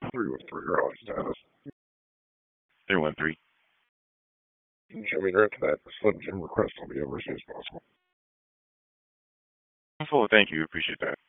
313, your alley status. 313. Can you show me direct to that Slim Jim request will be over as soon as possible? Full, thank you. Appreciate that.